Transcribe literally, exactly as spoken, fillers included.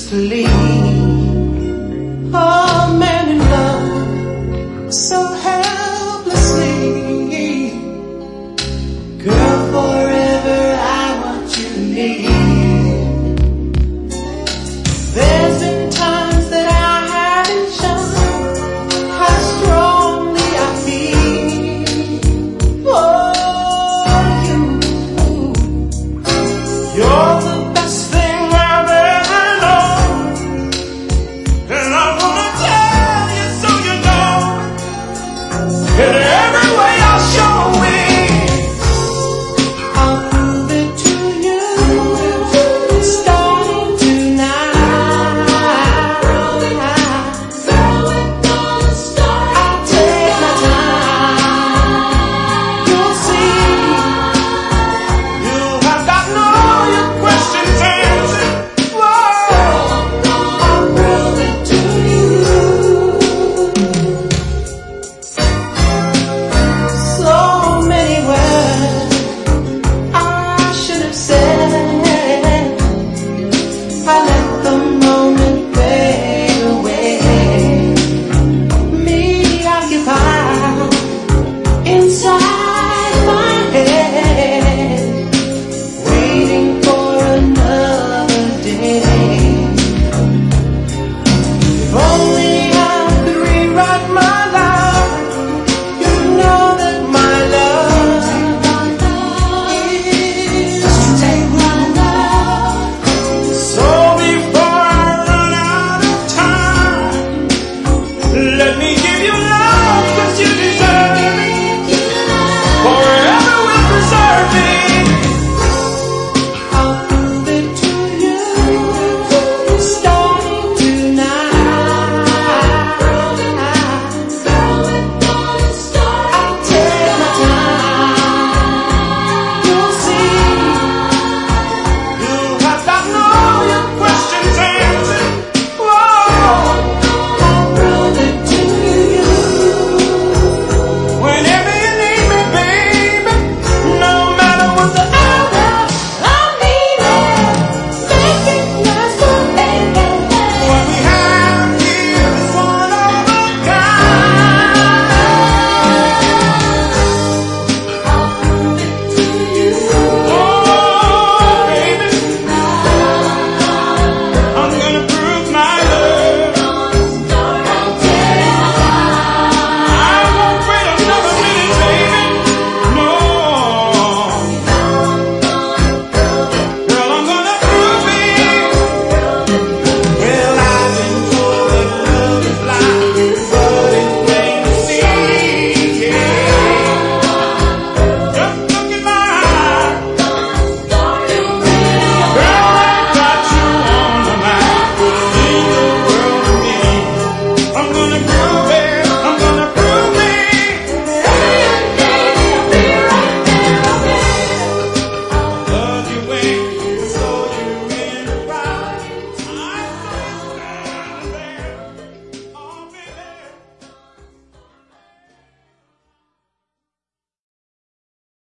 used to leave. Oh, man in love, so helplessly. Girl, forever I want you near. There's been times that I haven't shown how strongly I feel for you. You're the best thing I've ever known, and I wanna tell you so you know. In every way I'll show it. I'll prove it to you, starting tonight. I'll take my time. You'll see. You have gotten all your questions answered. Whoa. I'll prove it to you. So many words I should have said. I let the moment fade away. Me occupied inside my head, waiting for another day. If only I could rewrite my life, you know that my love is true. So before I run out of time, let me give you love, 'cause you deserve it. Forever will preserve it. I'll prove it to you, starting tonight. I'll take my time. You'll see. You have gotten all your questions answered. Whoa. I'll prove it to you. Whenever you need me, baby, no matter what the hour, I need it. Make it last forever. What we have here is one of a kind. I'll prove it to you. Oh, baby, I'm gonna prove my love. I won't wait another minute, baby. No. Girl, I'm gonna prove it. Well, I've been told that love is blind, but it's plain to see. Yeah. Just look in my eyes. Girl, I've got you on my mind. Mean the world to me. I'm gonna prove